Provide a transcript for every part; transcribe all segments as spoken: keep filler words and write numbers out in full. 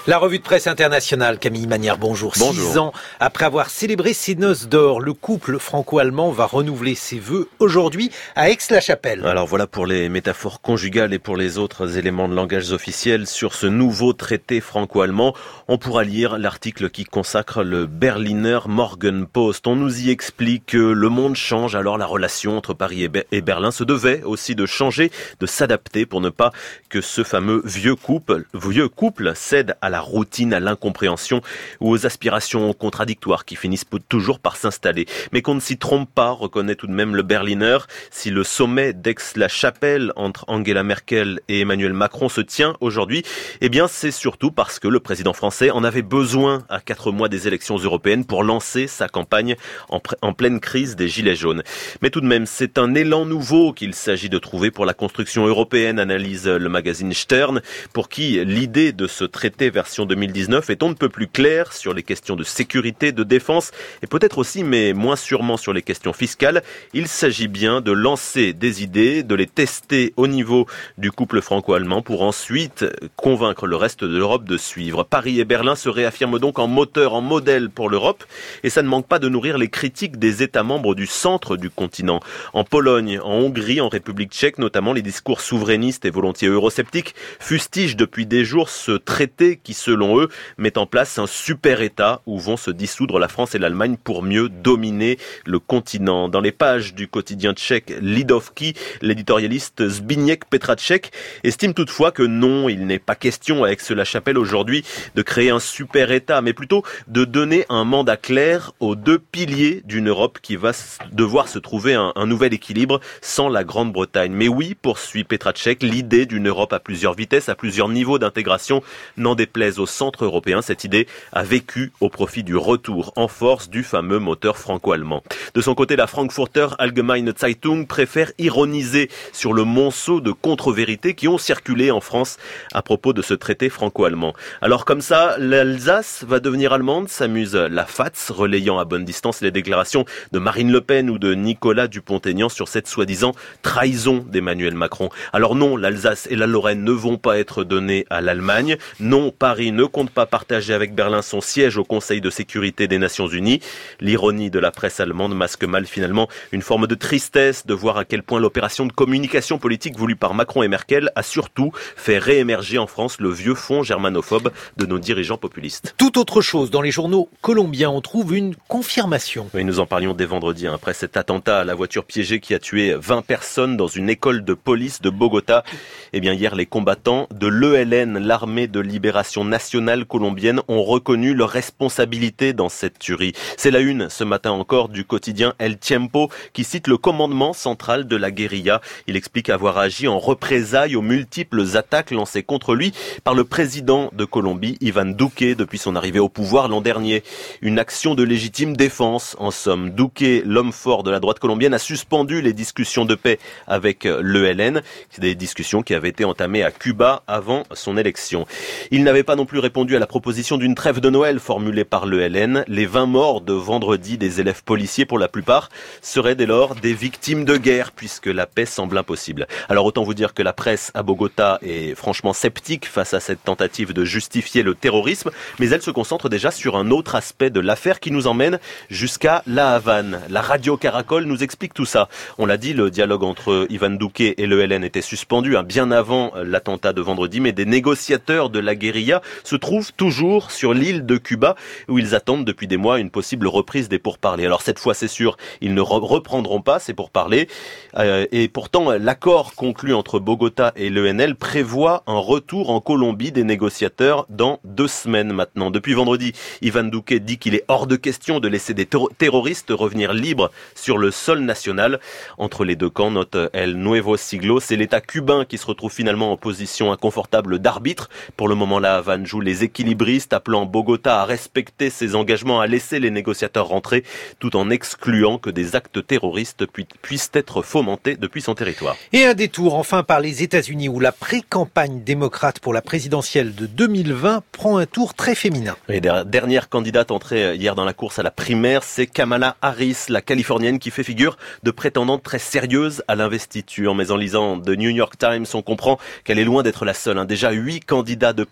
La revue de presse internationale, Camille Magnard, bonjour. Bonjour. Six ans après avoir célébré ses noces d'or, le couple franco-allemand va renouveler ses vœux aujourd'hui à Aix-la-Chapelle. Alors voilà pour les métaphores conjugales et pour les autres éléments de langage officiel sur ce nouveau traité franco-allemand. On pourra lire l'article qui consacre le Berliner Morgenpost. On nous y explique que le monde change, alors la relation entre Paris et Berlin se devait aussi de changer, de s'adapter pour ne pas que ce fameux vieux couple, vieux couple cède à la routine, à l'incompréhension ou aux aspirations contradictoires qui finissent toujours par s'installer. Mais qu'on ne s'y trompe pas, reconnaît tout de même le Berliner. Si le sommet d'Aix-la-Chapelle entre Angela Merkel et Emmanuel Macron se tient aujourd'hui, eh bien c'est surtout parce que le président français en avait besoin à quatre mois des élections européennes pour lancer sa campagne en, pr- en pleine crise des Gilets jaunes. Mais tout de même, c'est un élan nouveau qu'il s'agit de trouver pour la construction européenne, analyse le magazine Stern, pour qui l'idée de ce traité version deux mille dix-neuf est on ne peut plus clair sur les questions de sécurité, de défense et peut-être aussi, mais moins sûrement sur les questions fiscales. Il s'agit bien de lancer des idées, de les tester au niveau du couple franco-allemand pour ensuite convaincre le reste de l'Europe de suivre. Paris et Berlin se réaffirment donc en moteur, en modèle pour l'Europe et ça ne manque pas de nourrir les critiques des États membres du centre du continent. En Pologne, en Hongrie, en République tchèque notamment, les discours souverainistes et volontiers eurosceptiques fustigent depuis des jours ce traité qui, selon eux, met en place un super-État où vont se dissoudre la France et l'Allemagne pour mieux dominer le continent. Dans les pages du quotidien tchèque Lidovky, l'éditorialiste Zbigniew Petracek estime toutefois que non, il n'est pas question à Aix-la-Chapelle aujourd'hui de créer un super-État, mais plutôt de donner un mandat clair aux deux piliers d'une Europe qui va devoir se trouver un, un nouvel équilibre sans la Grande-Bretagne. Mais oui, poursuit Petracek, l'idée d'une Europe à plusieurs vitesses, à plusieurs niveaux d'intégration n'en déplaise au centre européen, cette idée a vécu au profit du retour en force du fameux moteur franco-allemand. De son côté, la Frankfurter Allgemeine Zeitung préfère ironiser sur le monceau de contre-vérités qui ont circulé en France à propos de ce traité franco-allemand. Alors comme ça, l'Alsace va devenir allemande, s'amuse la F A Tz, relayant à bonne distance les déclarations de Marine Le Pen ou de Nicolas Dupont-Aignan sur cette soi-disant trahison d'Emmanuel Macron. Alors non, l'Alsace et la Lorraine ne vont pas être données à l'Allemagne. Non, Paris ne compte pas partager avec Berlin son siège au Conseil de sécurité des Nations Unies. L'ironie de la presse allemande masque mal finalement une forme de tristesse de voir à quel point l'opération de communication politique voulue par Macron et Merkel a surtout fait réémerger en France le vieux fond germanophobe de nos dirigeants populistes. Tout autre chose, dans les journaux colombiens, on trouve une confirmation. Oui, nous en parlions dès vendredi, hein, après cet attentat à la voiture piégée qui a tué vingt personnes dans une école de police de Bogota. Eh bien, hier, les combattants de l'E L N, l'armée de libération nationale colombienne, ont reconnu leur responsabilité dans cette tuerie. C'est la une, ce matin encore, du quotidien El Tiempo, qui cite le commandement central de la guérilla. Il explique avoir agi en représailles aux multiples attaques lancées contre lui par le président de Colombie, Iván Duque, depuis son arrivée au pouvoir l'an dernier. Une action de légitime défense, en somme. Duque, l'homme fort de la droite colombienne, a suspendu les discussions de paix avec l'E L N, des discussions qui avaient été entamées à Cuba avant son élection. Il n'avait pas non plus répondu à la proposition d'une trêve de Noël formulée par l'E L N. Les vingt morts de vendredi des élèves policiers, pour la plupart, seraient dès lors des victimes de guerre, puisque la paix semble impossible. Alors autant vous dire que la presse à Bogota est franchement sceptique face à cette tentative de justifier le terrorisme, mais elle se concentre déjà sur un autre aspect de l'affaire qui nous emmène jusqu'à La Havane. La radio Caracol nous explique tout ça. On l'a dit, le dialogue entre Iván Duque et l'E L N était suspendu hein, bien avant l'attentat de vendredi, mais des négociateurs de la guérilla se trouvent toujours sur l'île de Cuba où ils attendent depuis des mois une possible reprise des pourparlers. Alors cette fois c'est sûr, ils ne re- reprendront pas ces pourparlers euh, et pourtant l'accord conclu entre Bogota et l'E N L prévoit un retour en Colombie des négociateurs dans deux semaines maintenant. Depuis vendredi, Iván Duque dit qu'il est hors de question de laisser des ter- terroristes revenir libres sur le sol national. Entre les deux camps, note El Nuevo Siglo, c'est l'État cubain qui se retrouve finalement en position inconfortable d'arbitre. Pour le moment, La Havane joue les équilibristes, appelant Bogota à respecter ses engagements, à laisser les négociateurs rentrer, tout en excluant que des actes terroristes puissent être fomentés depuis son territoire. Et un détour enfin par les États-Unis où la pré-campagne démocrate pour la présidentielle de deux mille vingt prend un tour très féminin. Et dernière candidate entrée hier dans la course à la primaire, c'est Kamala Harris, la Californienne qui fait figure de prétendante très sérieuse à l'investiture. Mais en lisant The New York Times, on comprend qu'elle est loin d'être la seule. Déjà huit candidats de premier ordre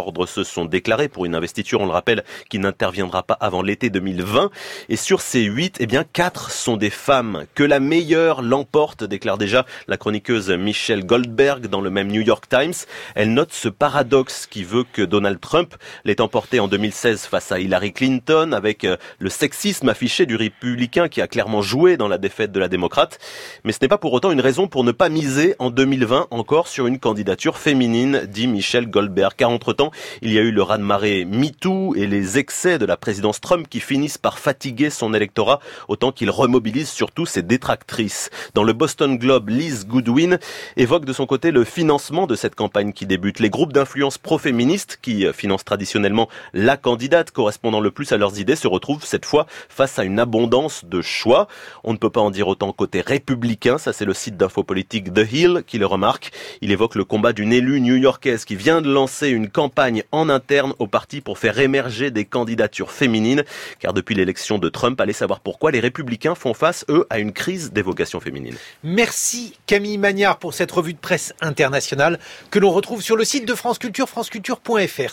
ordre se sont déclarés pour une investiture, on le rappelle, qui n'interviendra pas avant l'été deux mille vingt. Et sur ces huit, eh bien, quatre sont des femmes. Que la meilleure l'emporte, déclare déjà la chroniqueuse Michelle Goldberg dans le même New York Times. Elle note ce paradoxe qui veut que Donald Trump l'ait emporté en deux mille seize face à Hillary Clinton, avec le sexisme affiché du républicain qui a clairement joué dans la défaite de la démocrate. Mais ce n'est pas pour autant une raison pour ne pas miser en deux mille vingt encore sur une candidature féminine, dit Michelle Goldberg. Car entre-temps, il y a eu le raz-de-marée MeToo et les excès de la présidence Trump qui finissent par fatiguer son électorat, autant qu'il remobilise surtout ses détractrices. Dans le Boston Globe, Liz Goodwin évoque de son côté le financement de cette campagne qui débute. Les groupes d'influence pro-féministes qui financent traditionnellement la candidate correspondant le plus à leurs idées se retrouvent cette fois face à une abondance de choix. On ne peut pas en dire autant côté républicain, ça c'est le site d'infopolitique The Hill qui le remarque. Il évoque le combat d'une élue new-yorkaise qui vient de lancer une campagne en interne au parti pour faire émerger des candidatures féminines, car depuis l'élection de Trump, allez savoir pourquoi les républicains font face, eux, à une crise des vocations féminines. Merci Camille Magnard pour cette revue de presse internationale que l'on retrouve sur le site de France Culture, franceculture point f r.